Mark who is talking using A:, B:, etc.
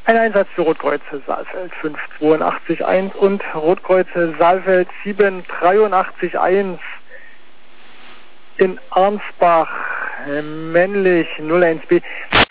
A: Ein Einsatz für Rotkreuze Saalfeld 5881 und Rotkreuze Saalfeld 7831 in Arnsbach, männlich 01B.